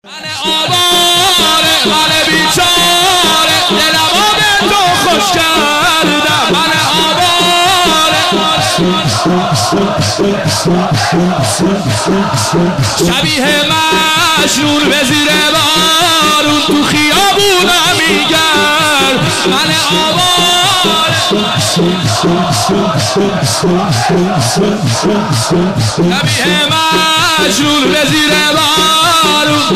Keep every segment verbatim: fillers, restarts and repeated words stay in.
من آواره من بیچاره دلمو به تو خوش کردم من آواره شبیه مجنون به زیر بارون تو خیابونم میگرد من آواره شبیه مجنون به زیر بارون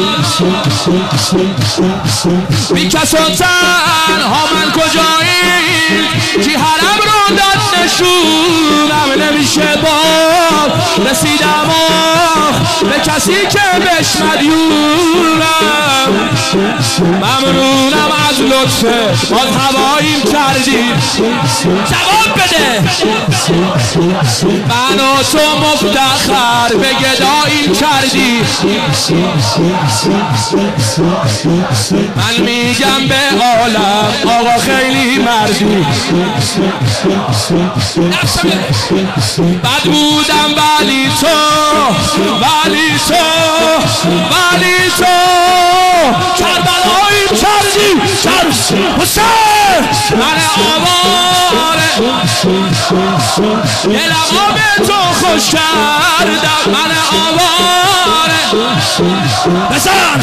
بی کس و تنها من کجایی کی حرم رو داد نشونم نمیشه باز رسیدم به کسی که بهش مدیونم ممنونم از لطفت باز هواییم کردی جواب بده من و تو مفتخر به گداییم کردی من میگم به عالم آقا خیلی مردی بد بودم ولی تو ولی تو ولی تو کربلایی کردی حسین من آواره دلمو به تو خوش کردم من آواره بزن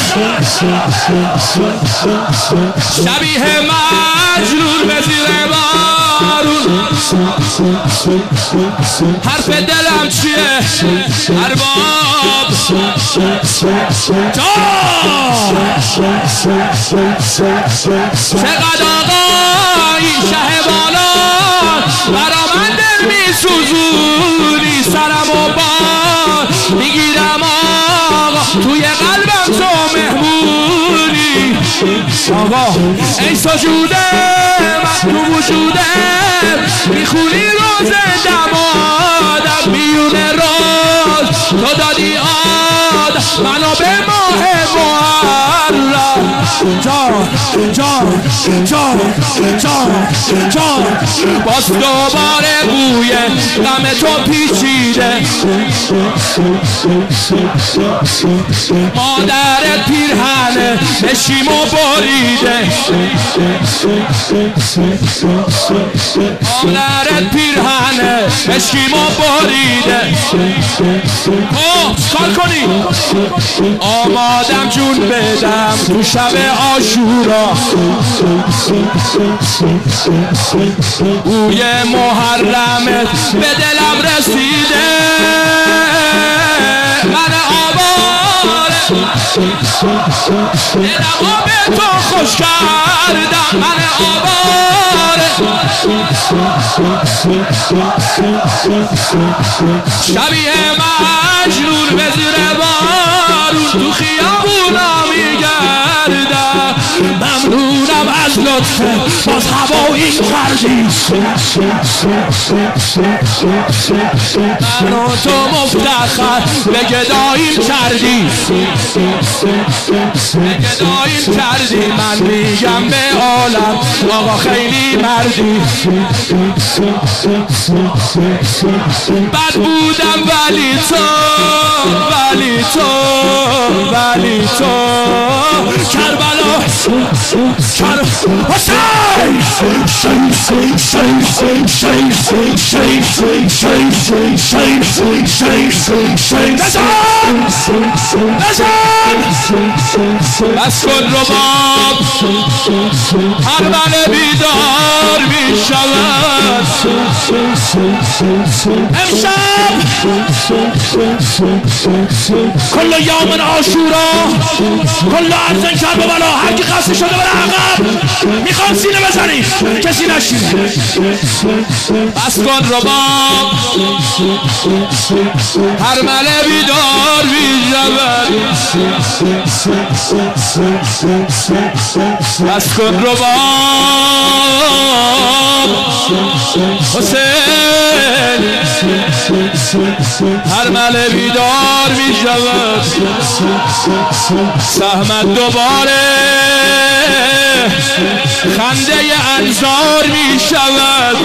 شبیه مجنون به زیر بارون حرف دلم چیه ارباب چقدر آقا این شه بالا برا من دل می سوزونی سرم و بار میگیرم آقا توی قلبم تو مهمونی آقا ای سجوده من تو وجوده میخونی روز دمادم میونه روز تو دادی آد منو به ماه محرم جان جان جان جان جان باز دوباره بوی غم تو پیچیده مادرت پیرهنه نشیم و بریده مادرت پیرهنه نشیم و بریده اوه کار کنی آمادم جون بدم تو شب عاشورا بوی محرمت به دلم رسیده من آواره دلمو به تو خوش کردم من آواره شبیه مجنون به زیر بارون تو خیابونا میگردم ممنونم از لطفت باز هوایی کردی من و تو مفتخر به گداییم کردی به گداییم کردی من میگم به عالم آقا خیلی مردی بد بودم ولی تو ولی تو ولی تو کربلا کر بس کن رباب هر من بیدار می شود امشب کل یوم عاشورا کل ارزن کرب بلا هر کی قصد شده بره عقب میخوام سینه بزنی کسی نشینه بس کن رباب هر من بیدار می شود بس کن رباب حسین هر مل بیدار می شود سهمت دوباره خنده انظار می شود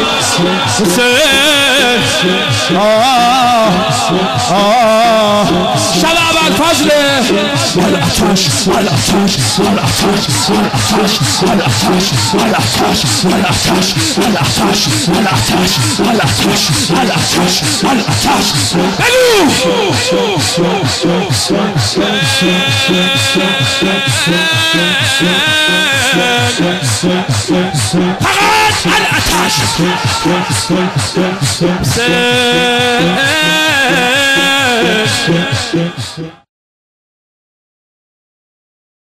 حسین شب ابوالفضل الاتش الاتش الاتش الاتش الاتش الاتش الاتش الاتش الاتش الاتش الاتش الاتش بگو فقط الاتش